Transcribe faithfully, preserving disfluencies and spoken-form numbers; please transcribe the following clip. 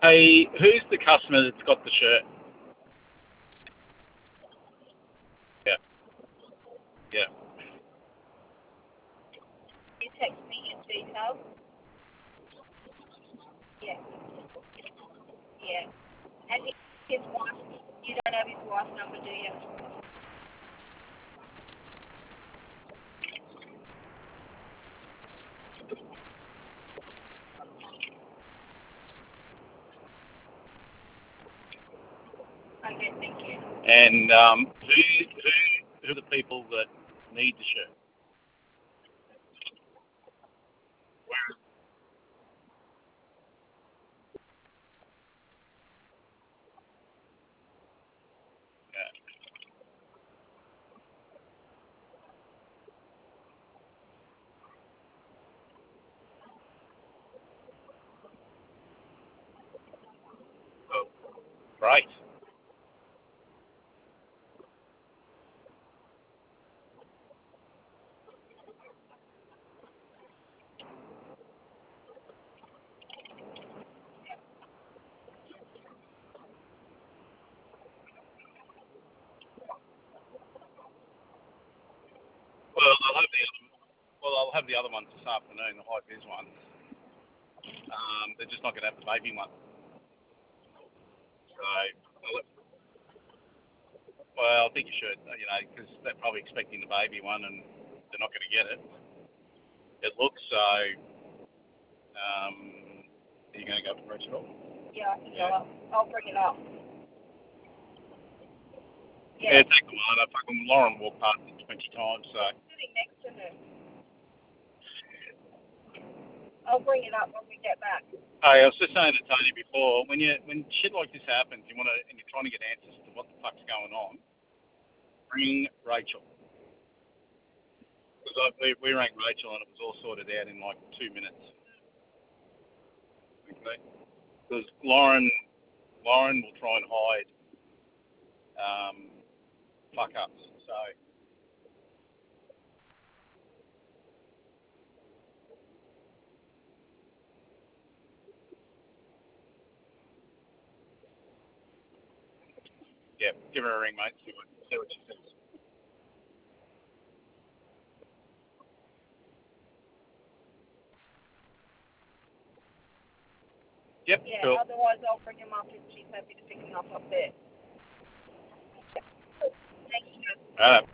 Hey, who's the customer that's got the shirt? Yeah. Yeah. You text me his details. Yeah. Yeah. And his wife, you don't have his wife's number, do you? Okay, thank you. And um, who, who, who are the people that need the shirt? Where? Yeah. Oh, great. Well, I'll have the other, well, I'll have the other ones this afternoon, the high vis ones. Um, they're just not going to have the baby one. So, well, I think you should, you know, because they're probably expecting the baby one and they're not going to get it. It looks so. Um, are you going to go for it at all? Yeah, I can go up. I'll bring it up. Yeah, Yeah. take the one. I fucking Lauren walked past it twenty times, so. Sitting next to her. I'll bring it up when we get back. Hey, I was just saying to Tony before, when you when shit like this happens, you want to and you're trying to get answers to what the fuck's going on. Ring Rachel. Because we we rang Rachel and it was all sorted out in like two minutes. Okay. Because Lauren Lauren will try and hide um, fuck ups. So yeah, give her a ring, mate. See what see what she says. Yep. Yeah, Cool. otherwise I'll bring him up if she's happy to pick him up up there. Thank you. Uh,